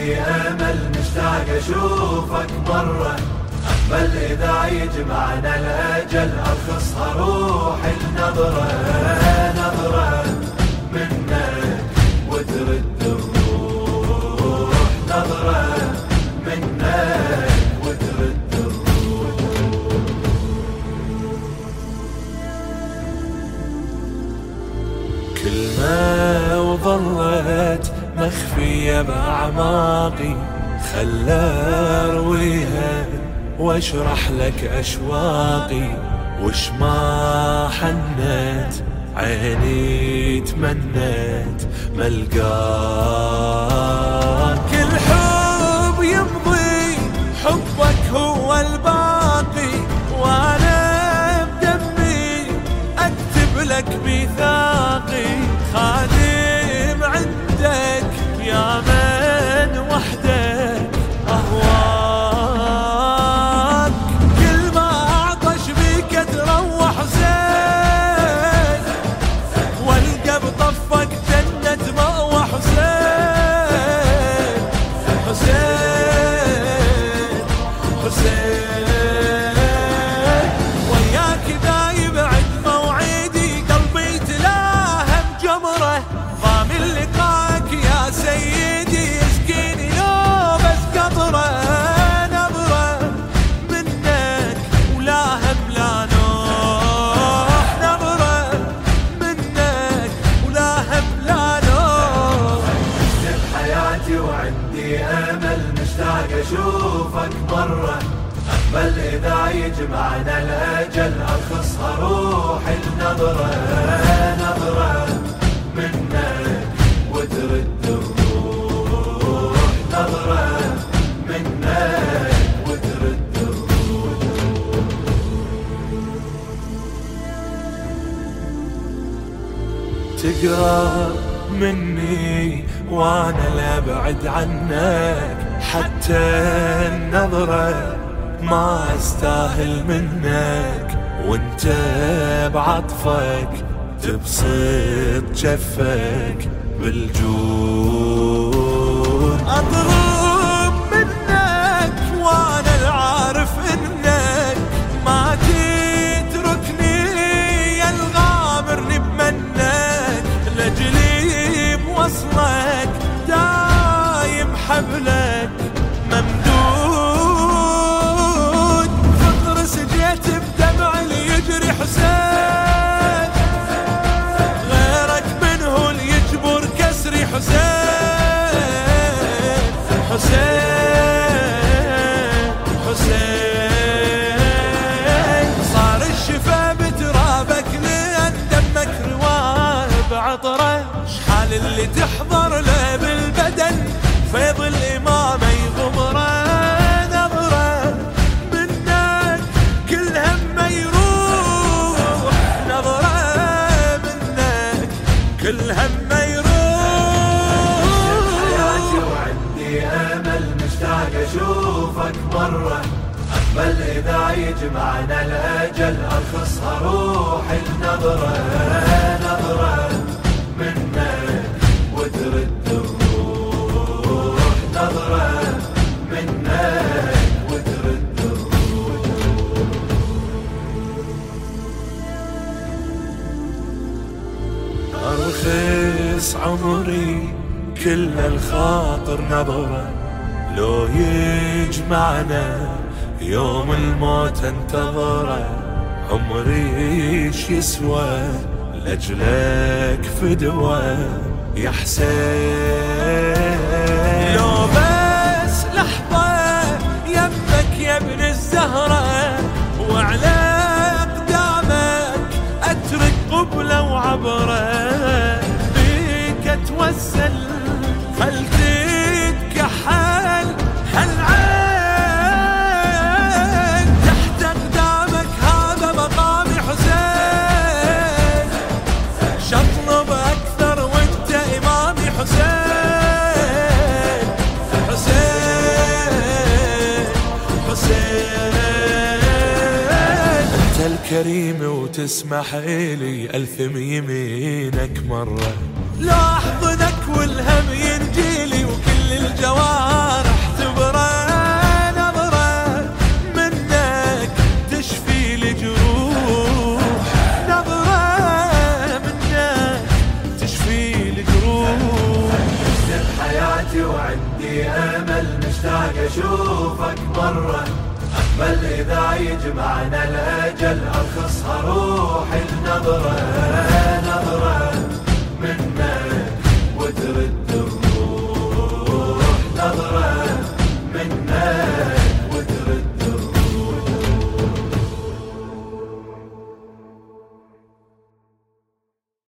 وعندي أمل مشتاق أشوفك مرة. بل إذا يجمعنا الأجل أرخصها روحي النظرة، نظرة منك وترد الروح، نظرة منك وترد الروح. كلمة وظلت مخفية بأعماقي، خلى أرويها واشرح لك أشواقي. وش ما حنت عيني تمنت ملقاك. كل حب يمضي حبك هو الباقي، وأنا بدمي أكتب لك ميثاقي. خادم عندك يا من وحدك أهواك. وياك دايب عند موعدي، قلبي يتلاهم جمره. ضامن لقاك يا سيدي، يسقيني لو بس قطره. نظره منك ولا هم لا نوح، نظره منك ولا هم لا نوح. عشت بحياتي وعندي امل مشتاق اشوفك مرة. بل إذا يجمعنا الأجل أرخصها روحي النظرة، نظرة منك وترد الروح، نظرة منك وترد الروح. تقرب مني وأنا لا بعد عنك، حتى النظرة ما استاهل منك. وانت بعطفك تبسط جفك بالجود. اطلب منك وانا العارف انك ما تتركني يا الغامرني بمنك. لاجلي بوصلك دايم حبلك ممدود. فطر سجيت بدمع اللي يجري حسين، غيرك منه اللي يجبر كسري حسين. حسين حسين صار الشفا بترابك، لأن دمك رواه بعطره. شحال اللي تحضر له بالبدن فيض الإمام يغمره. نظرة منك كل هم يروح، نظرة منك كل هم يروح. حياتي وعندي أمل مشتاق أشوفك مرة. بل إذا يجمعنا الأجل أرخصها روحي النظرة، نظرة منك وترد الروح، نظرة منك وترد الروح. أرخص عمري كل الخاطر نظرة، لو يجمعنا يوم الموت انتظره. عمري ايش يسوى لأجلك فدوى يا حسين. لو بس لحظة يمك يا ابن الزهرة، وعلى أقدامك أترك قبلة وعبرة. بيك أتوسل خلتك كحل هالعين، تحت أقدامك هذا مقامي حسين. شطلب أكثر وانت إمامي حسين. حسين حسين أنت الكريم وتسمح إلي ألثم يمينك مرة. لا أحضنك والهم ينجيلي وكل الجواب حياتي وعندي أمل مشتاق أشوفك مرة. أقبل إذا يجمعنا الأجل أرخصها روحي النظرة، نظرة منك وترد